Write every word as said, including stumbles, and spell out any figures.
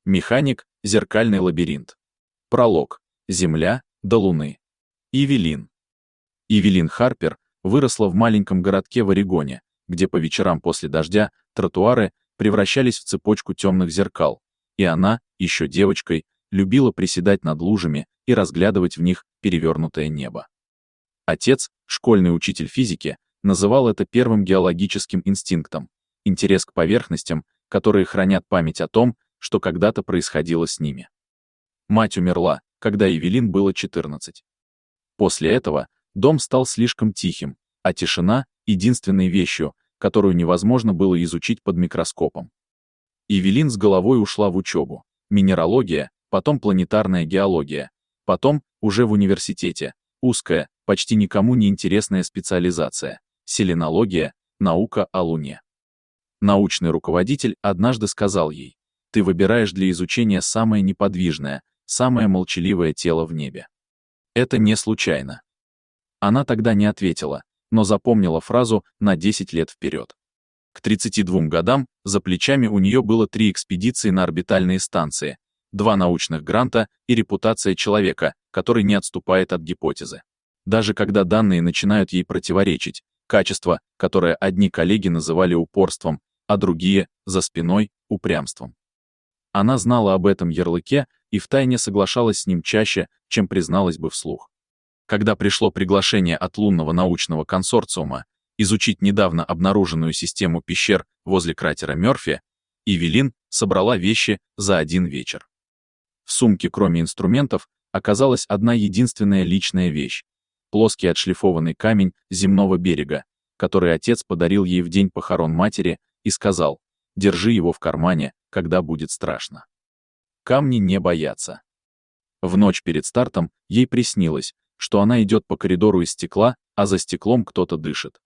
Механик, зеркальный лабиринт. Пролог. Земля до Луны. Эвелин. Эвелин Харпер выросла в маленьком городке в Орегоне, где по вечерам после дождя тротуары превращались в цепочку темных зеркал, и она, еще девочкой, любила приседать над лужами и разглядывать в них перевернутое небо. Отец, школьный учитель физики, называл это первым геологическим инстинктом, интерес к поверхностям, которые хранят память о том, что когда-то происходило с ними. Мать умерла, когда Эвелин было четырнадцать. После этого дом стал слишком тихим, а тишина — единственной вещью, которую невозможно было изучить под микроскопом. Эвелин с головой ушла в учебу. Минералогия, потом планетарная геология, потом, уже в университете, узкая, почти никому не интересная специализация — селенология, наука о Луне. Научный руководитель однажды сказал ей: «Ты выбираешь для изучения самое неподвижное, самое молчаливое тело в небе». Это не случайно. Она тогда не ответила, но запомнила фразу на десять лет вперед. К тридцати двум годам за плечами у нее было три экспедиции на орбитальные станции, два научных гранта и репутация человека, который не отступает от гипотезы. Даже когда данные начинают ей противоречить, качество, которое одни коллеги называли упорством, а другие, за спиной, упрямством. Она знала об этом ярлыке и втайне соглашалась с ним чаще, чем призналась бы вслух. Когда пришло приглашение от лунного научного консорциума изучить недавно обнаруженную систему пещер возле кратера Мёрфи, Эвелин собрала вещи за один вечер. В сумке, кроме инструментов, оказалась одна единственная личная вещь — плоский отшлифованный камень земного берега, который отец подарил ей в день похорон матери и сказал: «Держи его в кармане, когда будет страшно». Камни не боятся. В ночь перед стартом ей приснилось, что она идет по коридору из стекла, а за стеклом кто-то дышит.